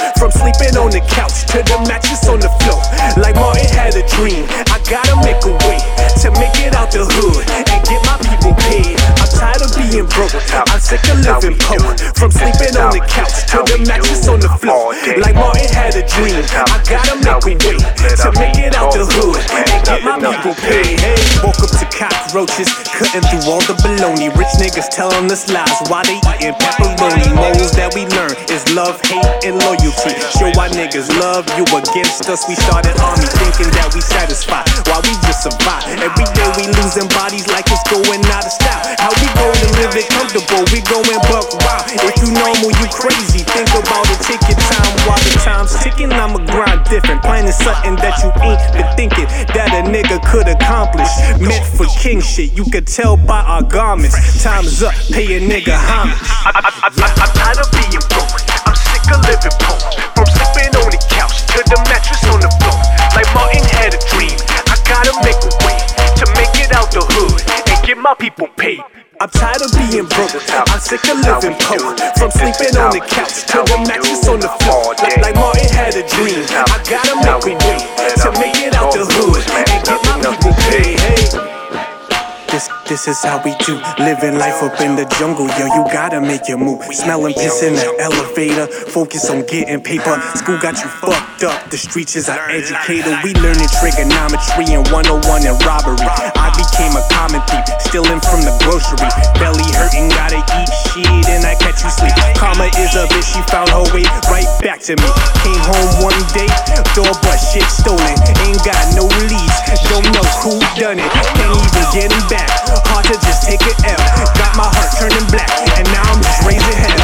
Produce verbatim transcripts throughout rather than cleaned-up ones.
From sleeping on the couch to the mattress on the floor. Like Martin had a dream, I gotta make a way to make it out the hood and get my people paid. I'm tired of being broke, I'm sick of living poor. From sleeping on the couch to the mattress on the floor. Like Martin had a dream, I gotta make a way to make it out the hood and get my people paid. Hey, woke up to cockroaches, cutting through all the baloney. Rich niggas telling us lies while they eating pepperoni. Morals that we learn is love, hate, and loyalty. Show why niggas love you against us. We started army thinking that we satisfied while we just survive. Every day we losing bodies like it's going out of style. How we gonna live it comfortable? We going buck wild. If you normal, you crazy. Think about it, take your time while the time's ticking. I'ma grind different, planning something that you ain't been thinking that a nigga could accomplish. Meant for king shit, you could tell by our garments. Time's up, pay a nigga homage. I, I, I, I, I'm tired of being broke, I'm sick of living poor. From sleeping on the couch to the mattress on the floor. Like Martin had a dream, I gotta make a way to make it out the hood and get my people paid. I'm tired of being broke, I'm sick of living poor. From sleeping on the couch to the mattress on the floor. Like, like Martin had a dream, I gotta make a way to make it out the hood and get my people paid. Hey. This, this is how we do, living life up in the jungle, yo, you gotta make your move. Smelling piss in the elevator, focus on getting paper. School got you fucked up, the streets is our educator. We learning trigonometry and one oh one and robbery. I became a common thief, stealing from the grocery. Belly hurting, gotta eat shit and I catch you sleep. Karma is a bitch, she found her way right back to me. Came home one day, door but shit stolen. Ain't got no leads, don't know who done it. Can't even get him back. Hard to just take an L. Got my heart turning black, and now I'm just raising hell.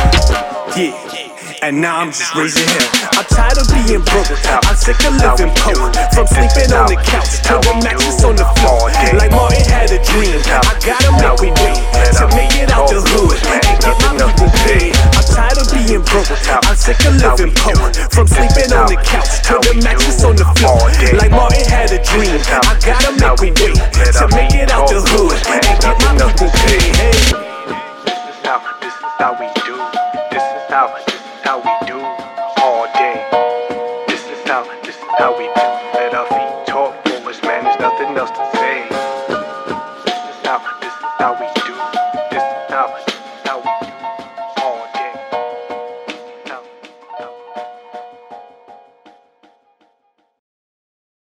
Yeah, and now I'm just raising hell. I'm tired of being broke, I'm sick of living poor. From sleeping on the couch to the mattress on the floor. Like Martin had a dream, I gotta make a way to make it out the hood and get my people paid. I'm tired of being broke, I'm sick of living poor. From sleeping on the couch to the mattress on the floor. Like Martin had a dream, I gotta make a way to make it out the hood